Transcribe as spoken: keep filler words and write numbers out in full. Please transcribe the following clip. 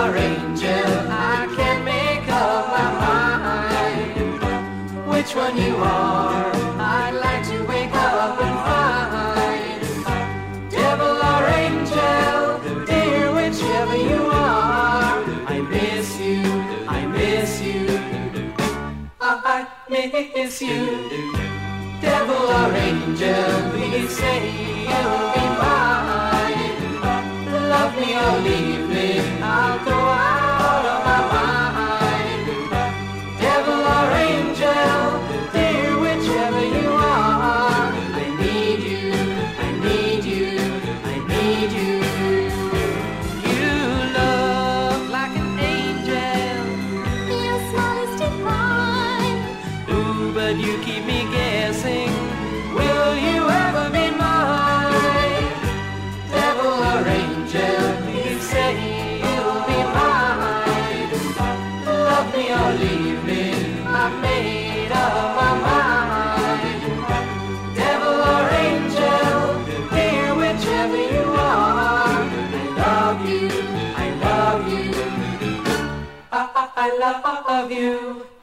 or angel, I can't make up my mind which one you are. I'd like to wake up and find devil or angel, dear, whichever you are. I miss you, I miss you, I miss you. Devil or angel, please say you'll be mine. Love me or leave me, I'll go out of my mind. Devil or angel, dear, whichever you are. I need you, I need you, I need you. You look like an angel, Your smile is divine. ooh, but you keep me guessing. Will you ever be mine? Devil or angel, please say you'll be mine. Love me or leave me, I've made up my mind. Devil or angel, dear, whichever you are. I love you, I love you, I, I, I love you.